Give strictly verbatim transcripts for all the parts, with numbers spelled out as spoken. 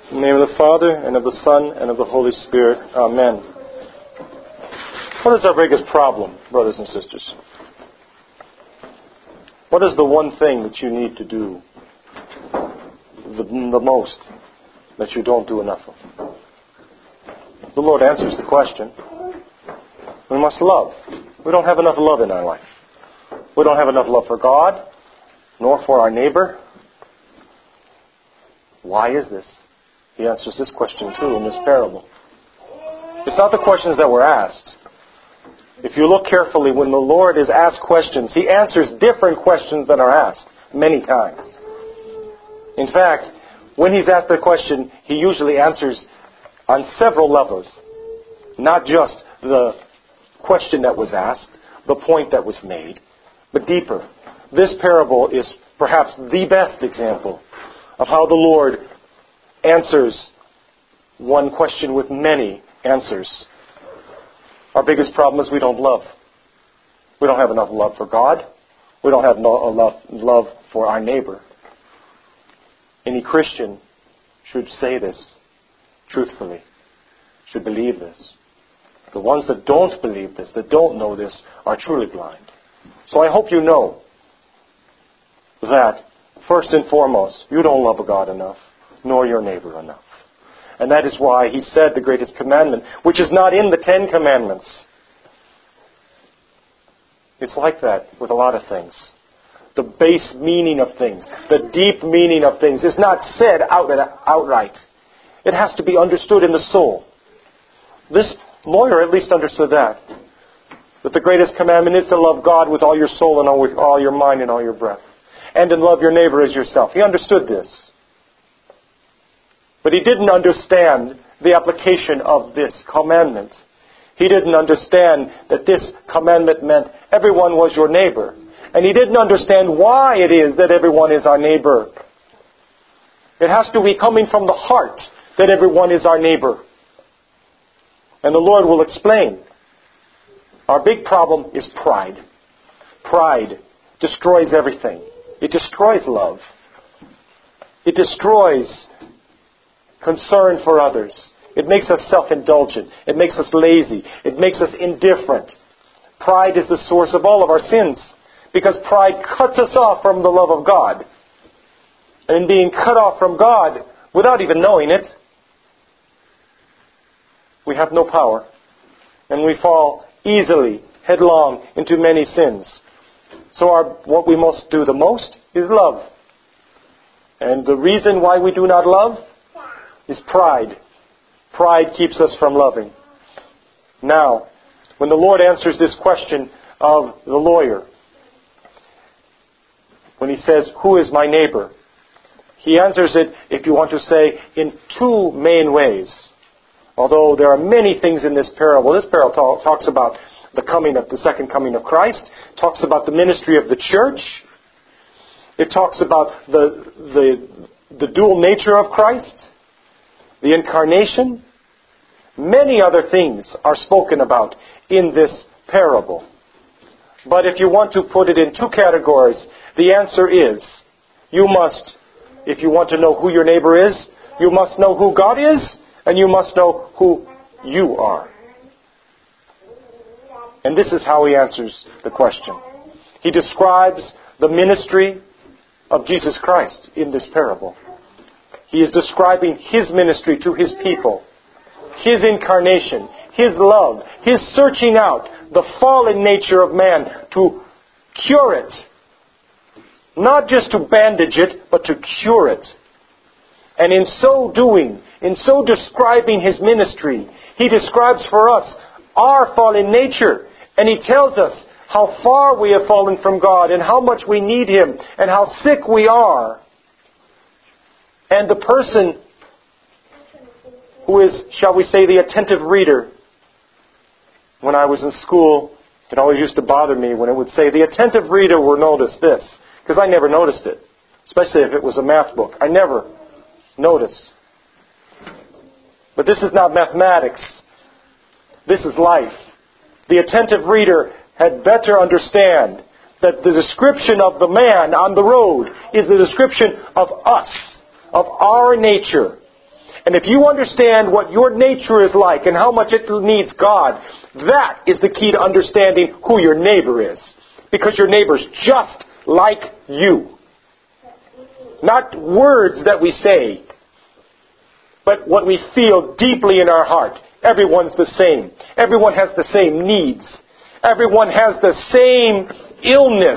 In the name of the Father, and of the Son, and of the Holy Spirit. Amen. What is our biggest problem, brothers and sisters? What is the one thing that you need to do the, the most that you don't do enough of? The Lord answers the question. We must love. We don't have enough love in our life. We don't have enough love for God, nor for our neighbor. Why is this? He answers this question too in this parable. It's not the questions that were asked. If you look carefully, when the Lord is asked questions, He answers different questions than are asked many times. In fact, when He's asked a question, He usually answers on several levels. Not just the question that was asked, the point that was made, but deeper. This parable is perhaps the best example of how the Lord answers one question with many answers. Our biggest problem is we don't love. We don't have enough love for God. We don't have enough love for our neighbor. Any Christian should say this truthfully, should believe this. The ones that don't believe this, that don't know this, are truly blind. So I hope you know that, first and foremost, you don't love God enough, nor your neighbor enough. And that is why He said the greatest commandment, which is not in the Ten Commandments. It's like that with a lot of things. The base meaning of things, the deep meaning of things is not said out and outright. It has to be understood in the soul. This lawyer at least understood that. That the greatest commandment is to love God with all your soul and all, with all your mind and all your breath. And to love your neighbor as yourself. He understood this. But he didn't understand the application of this commandment. He didn't understand that this commandment meant everyone was your neighbor. And he didn't understand why it is that everyone is our neighbor. It has to be coming from the heart that everyone is our neighbor. And the Lord will explain. Our big problem is pride. Pride destroys everything. It destroys love. It destroys concern for others. It makes us self-indulgent. It makes us lazy. It makes us indifferent. Pride is the source of all of our sins, because pride cuts us off from the love of God. And in being cut off from God, without even knowing it, we have no power. And we fall easily, headlong, into many sins. So our, what we must do the most is love. And the reason why we do not love is pride. Pride keeps us from loving. Now, when the Lord answers this question of the lawyer, when He says, "Who is my neighbor?" He answers it, if you want to say, in two main ways. Although there are many things in this parable. This parable talks about the coming of the second coming of Christ. Talks about the ministry of the church. It talks about the the, the dual nature of Christ. The incarnation. Many other things are spoken about in this parable. But if you want to put it in two categories, the answer is, you must, if you want to know who your neighbor is, you must know who God is, and you must know who you are. And this is how He answers the question. He describes the ministry of Jesus Christ in this parable. He is describing His ministry to His people. His incarnation, His love, His searching out the fallen nature of man to cure it. Not just to bandage it, but to cure it. And in so doing, in so describing His ministry, He describes for us our fallen nature. And He tells us how far we have fallen from God and how much we need Him and how sick we are. And the person who is, shall we say, the attentive reader. When I was in school, it always used to bother me when it would say, the attentive reader will notice this. Because I never noticed it. Especially if it was a math book. I never noticed. But this is not mathematics. This is life. The attentive reader had better understand that the description of the man on the road is the description of us, of our nature. And if you understand what your nature is like and how much it needs God, that is the key to understanding who your neighbor is. Because your neighbor's just like you. Not words that we say, but what we feel deeply in our heart. Everyone's the same. Everyone has the same needs. Everyone has the same illness.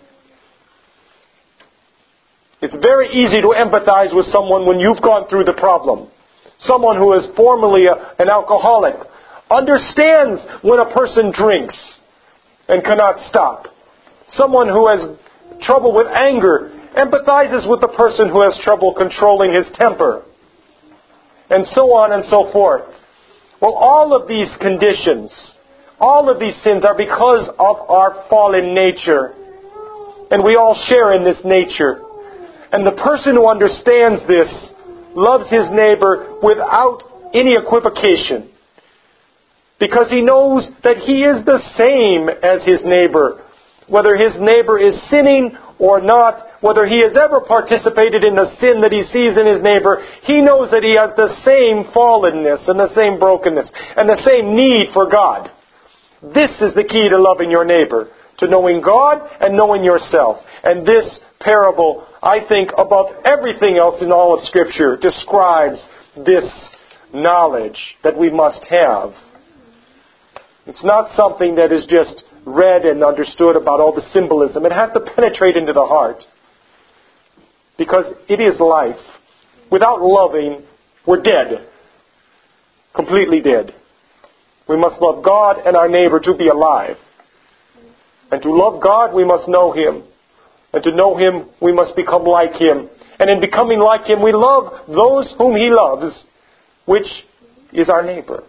It's very easy to empathize with someone when you've gone through the problem. Someone who is formerly a, an alcoholic understands when a person drinks and cannot stop. Someone who has trouble with anger empathizes with the person who has trouble controlling his temper. And so on and so forth. Well, all of these conditions, all of these sins are because of our fallen nature. And we all share in this nature. And the person who understands this loves his neighbor without any equivocation. Because he knows that he is the same as his neighbor. Whether his neighbor is sinning or not, whether he has ever participated in the sin that he sees in his neighbor, he knows that he has the same fallenness and the same brokenness and the same need for God. This is the key to loving your neighbor, to knowing God and knowing yourself. And this parable, I think, above everything else in all of Scripture, describes this knowledge that we must have. It's not something that is just read and understood about all the symbolism. It has to penetrate into the heart. Because it is life. Without loving, we're dead. Completely dead. We must love God and our neighbor to be alive. And to love God, we must know Him. And to know Him, we must become like Him. And in becoming like Him, we love those whom He loves, which is our neighbor.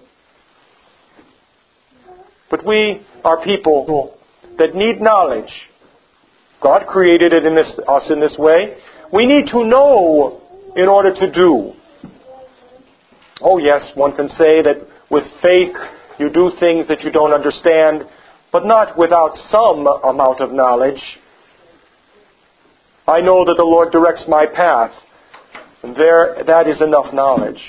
But we are people that need knowledge. God created it in this, us in this way. We need to know in order to do. Oh yes, one can say that with faith you do things that you don't understand, but not without some amount of knowledge. I know that the Lord directs my path, and there, that is enough knowledge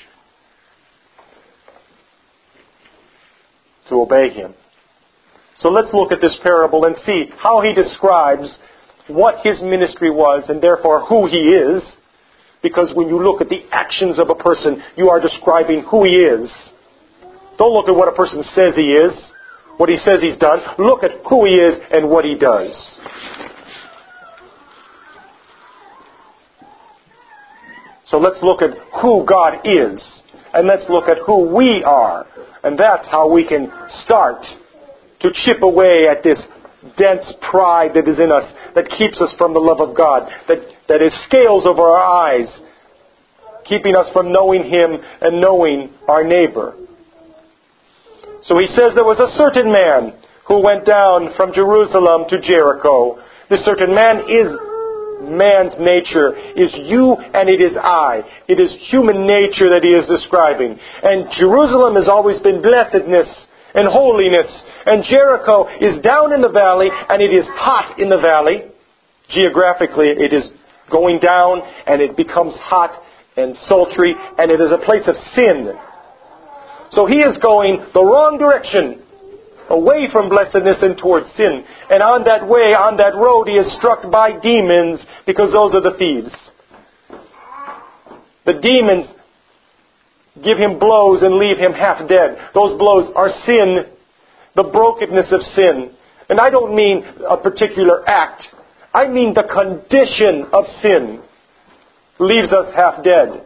to obey Him. So let's look at this parable and see how He describes what His ministry was and therefore who He is. Because when you look at the actions of a person, you are describing who he is. Don't look at what a person says he is, what he says he's done. Look at who he is and what he does. So let's look at who God is. And let's look at who we are. And that's how we can start to chip away at this dense pride that is in us, that keeps us from the love of God, that, that is scales over our eyes, keeping us from knowing Him and knowing our neighbor. So He says there was a certain man who went down from Jerusalem to Jericho. This certain man is man's nature, is you and it is I. It is human nature that He is describing. And Jerusalem has always been blessedness and holiness. And Jericho is down in the valley, and it is hot in the valley. Geographically, it is going down, and it becomes hot and sultry, and it is a place of sin. So he is going the wrong direction, away from blessedness and towards sin. And on that way, on that road, he is struck by demons, because those are the thieves. The demons give him blows and leave him half dead. Those blows are sin, the brokenness of sin. And I don't mean a particular act. I mean the condition of sin leaves us half dead.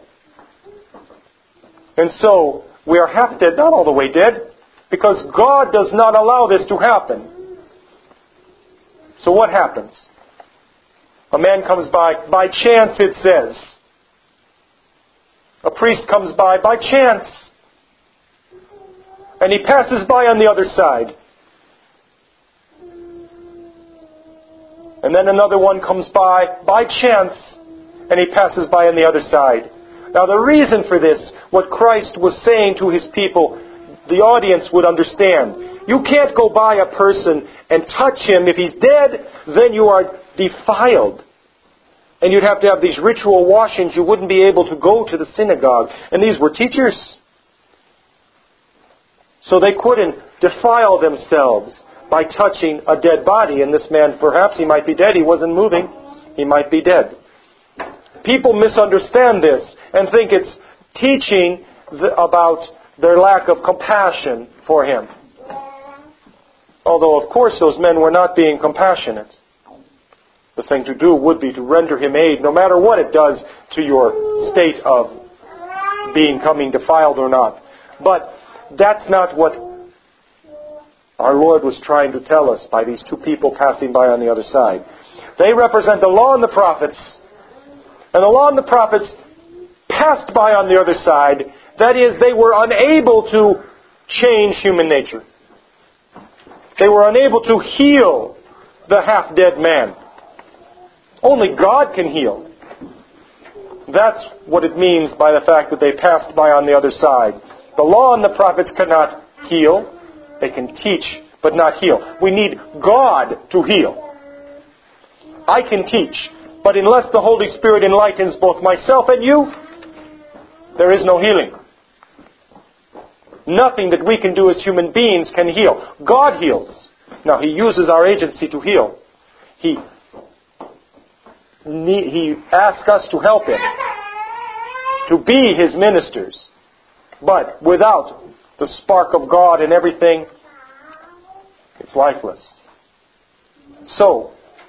And so, we are half dead, not all the way dead, because God does not allow this to happen. So what happens? A man comes by, by chance it says. A priest comes by, by chance. And he passes by on the other side. And then another one comes by, by chance, and he passes by on the other side. Now the reason for this, what Christ was saying to His people, the audience would understand. You can't go by a person and touch him. If he's dead, then you are defiled. And you'd have to have these ritual washings. You wouldn't be able to go to the synagogue. And these were teachers. So they couldn't defile themselves by touching a dead body. And this man, perhaps he might be dead. He wasn't moving. He might be dead. People misunderstand this and think it's teaching the, about their lack of compassion for him. Although, of course, those men were not being compassionate. The thing to do would be to render him aid, no matter what it does to your state of being coming defiled or not. But that's not what our Lord was trying to tell us by these two people passing by on the other side. They represent the law and the prophets. And the law and the prophets passed by on the other side. That is, they were unable to change human nature. They were unable to heal the half-dead man. Only God can heal. That's what it means by the fact that they passed by on the other side. The law and the prophets cannot heal. They can teach, but not heal. We need God to heal. I can teach, but unless the Holy Spirit enlightens both myself and you, there is no healing. Nothing that we can do as human beings can heal. God heals. Now, He uses our agency to heal. He, he asks us to help Him, to be His ministers. But without the spark of God and everything, it's lifeless. So,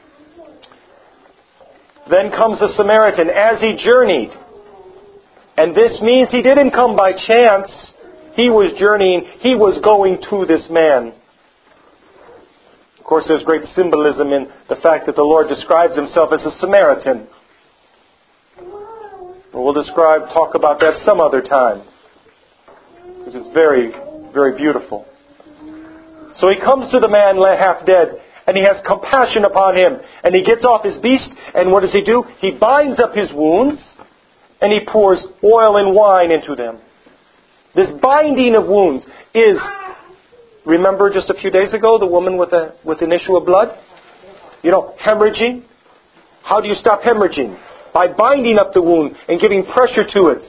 then comes the Samaritan as he journeyed. And this means he didn't come by chance. He was journeying. He was going to this man. Of course, there's great symbolism in the fact that the Lord describes Himself as a Samaritan. We'll describe, talk about that some other time. Because it's very, very beautiful. So he comes to the man half dead, and he has compassion upon him. And he gets off his beast, and what does he do? He binds up his wounds, and he pours oil and wine into them. This binding of wounds is, remember just a few days ago, the woman with a with an issue of blood? You know, hemorrhaging. How do you stop hemorrhaging? By binding up the wound and giving pressure to it.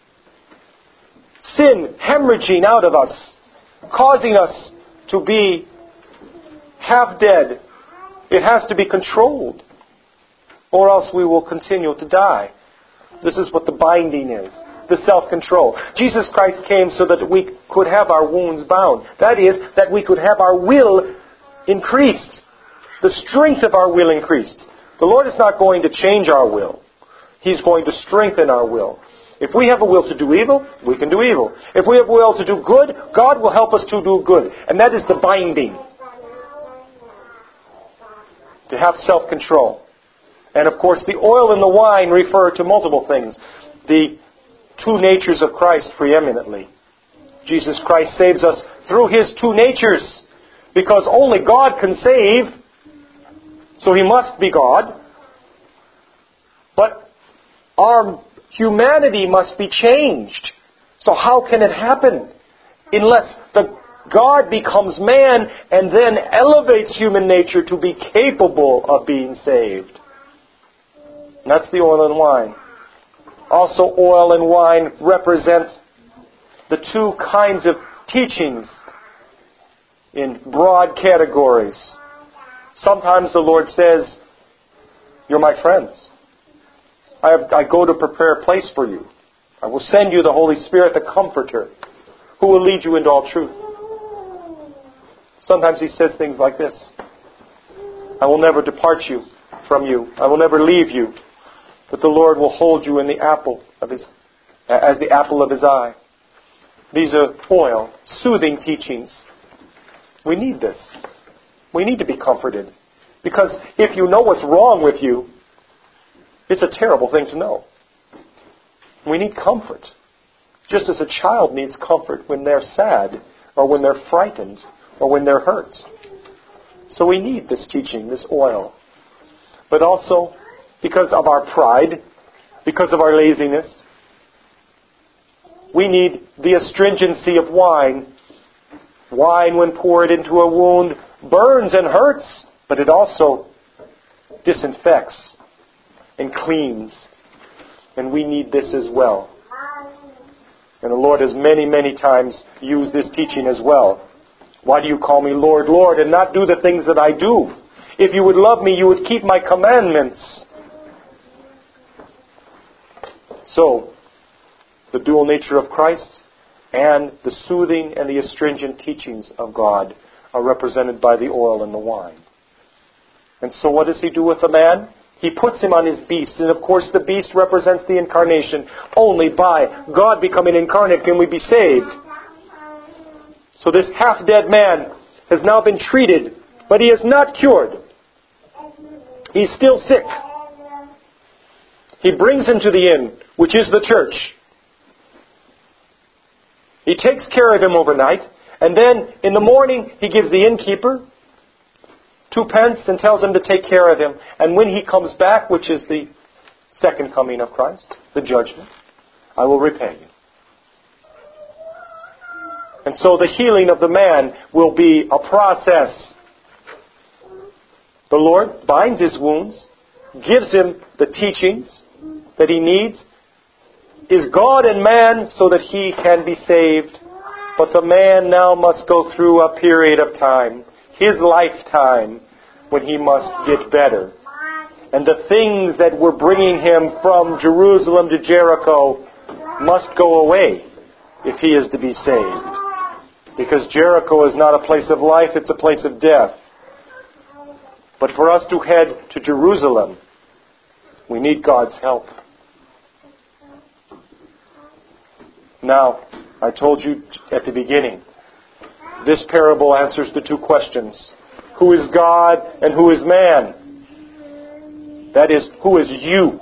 Sin hemorrhaging out of us, causing us to be half dead. It has to be controlled, or else we will continue to die. This is what the binding is, the self-control. Jesus Christ came so that we could have our wounds bound. That is, that we could have our will increased, the strength of our will increased. The Lord is not going to change our will. He's going to strengthen our will. If we have a will to do evil, we can do evil. If we have a will to do good, God will help us to do good. And that is the binding. To have self-control. And of course, the oil and the wine refer to multiple things. The two natures of Christ preeminently. Jesus Christ saves us through His two natures. Because only God can save. So He must be God. But our humanity must be changed. So how can it happen? Unless the God becomes man and then elevates human nature to be capable of being saved. And that's the oil and wine. Also, oil and wine represent the two kinds of teachings in broad categories. Sometimes the Lord says, "You're my friends. I, have, I go to prepare a place for you. I will send you the Holy Spirit, the Comforter, who will lead you into all truth." Sometimes He says things like this: "I will never depart you from you. I will never leave you. But the Lord will hold you in the apple of His, as the apple of His eye." These are oil, soothing teachings. We need this. We need to be comforted. Because if you know what's wrong with you, it's a terrible thing to know. We need comfort. Just as a child needs comfort when they're sad, or when they're frightened, or when they're hurt. So we need this teaching, this oil. But also, because of our pride, because of our laziness, we need the astringency of wine. Wine, when poured into a wound, burns and hurts, but it also disinfects. and cleans. And we need this as well. And the Lord has many, many times used this teaching as well. Why do you call me Lord, Lord, and not do the things that I do? If you would love me, you would keep my commandments. So, the dual nature of Christ and the soothing and the astringent teachings of God are represented by the oil and the wine. And so what does He do with the man? He puts him on his beast. And of course the beast represents the incarnation. Only by God becoming incarnate can we be saved. So this half-dead man has now been treated, but he is not cured. He's still sick. He brings him to the inn, which is the church. He takes care of him overnight, and then in the morning he gives the innkeeper two pence and tells him to take care of him. And when he comes back, which is the second coming of Christ, the judgment, I will repay you. And so the healing of the man will be a process. The Lord binds his wounds, gives him the teachings that he needs, is God and man so that he can be saved. But the man now must go through a period of time, his lifetime, when he must get better. And the things that were bringing him from Jerusalem to Jericho must go away if he is to be saved. Because Jericho is not a place of life, it's a place of death. But for us to head to Jerusalem, we need God's help. Now, I told you at the beginning, this parable answers the two questions. Who is God and who is man? That is, who is you?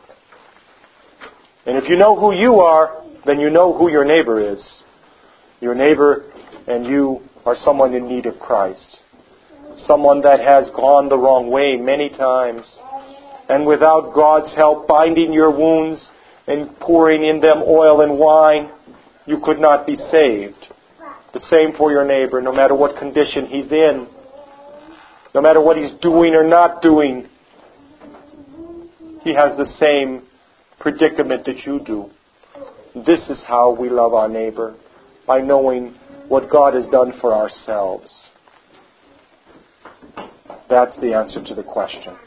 And if you know who you are, then you know who your neighbor is. Your neighbor and you are someone in need of Christ. Someone that has gone the wrong way many times. And without God's help binding your wounds and pouring in them oil and wine, you could not be saved. The same for your neighbor, no matter what condition he's in. No matter what he's doing or not doing. He has the same predicament that you do. This is how we love our neighbor. By knowing what God has done for ourselves. That's the answer to the question.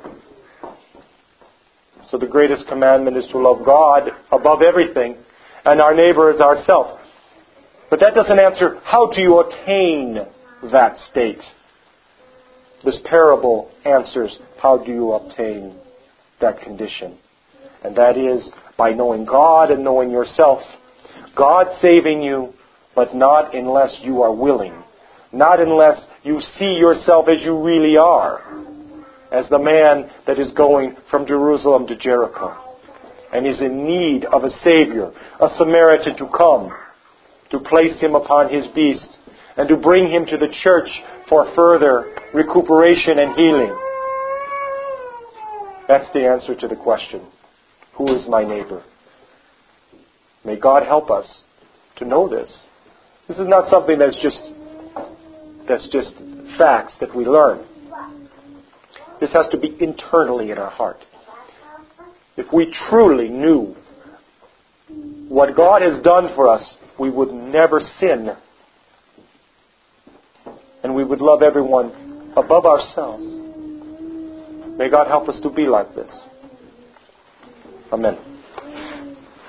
So the greatest commandment is to love God above everything, and our neighbor as ourself. But that doesn't answer how do you attain that state. This parable answers how do you obtain that condition. And that is by knowing God and knowing yourself. God saving you, but not unless you are willing. Not unless you see yourself as you really are. As the man that is going from Jerusalem to Jericho. And is in need of a Savior, a Samaritan to come. To place him upon his beast. And to bring him to the church for further recuperation and healing. That's the answer to the question. Who is my neighbor? May God help us to know this. This is not something that's just that's just facts that we learn. This has to be internally in our heart. If we truly knew what God has done for us, we would never sin. And we would love everyone above ourselves. May God help us to be like this. Amen.